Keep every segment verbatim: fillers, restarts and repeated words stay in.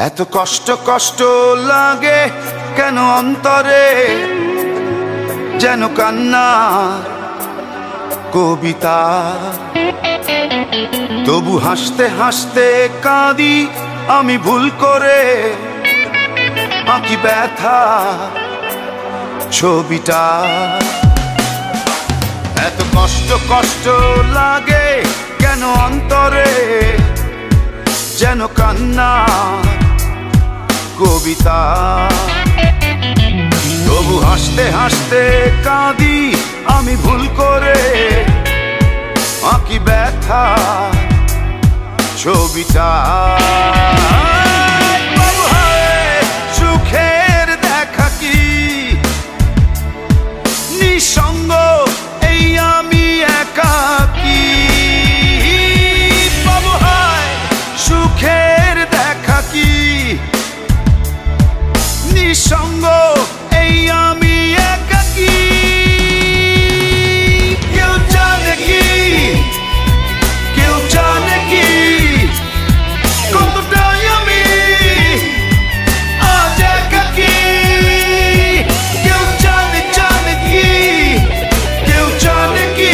এত কষ্ট কষ্ট লাগে কেন অন্তরে, যেন কান্না কবিতা। তবু হাসতে হাসতে কাঁদি আমি ভুল করে, আঁকি ব্যথা ছবিটা। এত কষ্ট কষ্ট লাগে কেন অন্তরে, যেন কান্না কবিতা। তবু হাসতে হাসতে কাঁদি আমি ভুল করে, আঁকি ব্যথা ছবিটা। সুখের দেখা কি নিঃসঙ্গ এই আমি একাকী। বাবু হায় সুখের দেখা কি নিঃসঙ্গ এই আমি একাকী। কেউ জানে কি, কেউ জানে কি কতটাই আমি আজ একাকী। কেউ জানে জানে কি, কেউ জানে কি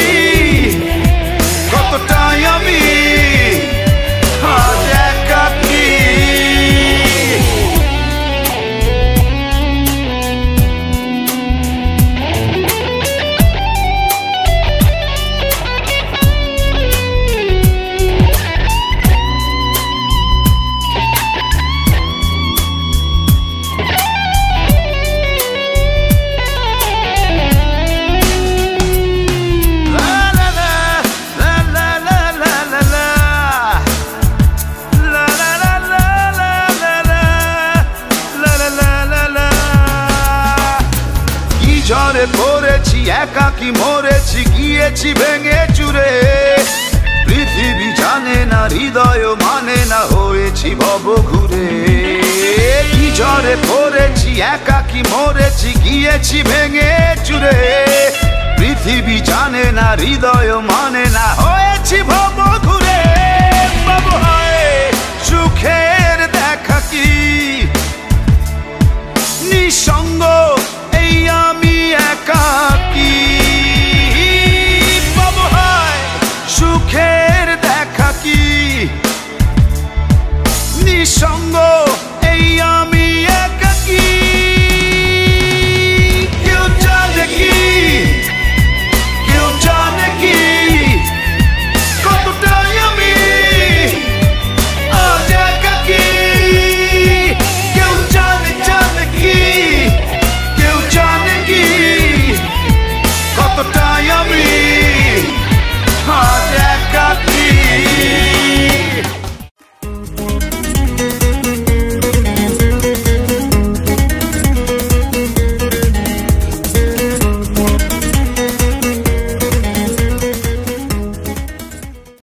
কতটাই আমি আজ একাকী। ঝড়ে পড়েছি একাকী মরেছি গিয়েছি ভেঙে চুরে। পৃথিবী জানে না হৃদয় মানে না হয়েছি ভব ঘুরে। কি ঝড়ে পড়েছি একাকী মরেছি গিয়েছি ভেঙে চুরে। পৃথিবী জানে না হৃদয় মানে না হয়েছি ভব ঘুরে। বাবু হায় সুখের দেখা কি নিঃসঙ্গ এই আমি একাকী। বাবু হায় সুখের দেখা কি নিঃসঙ্গ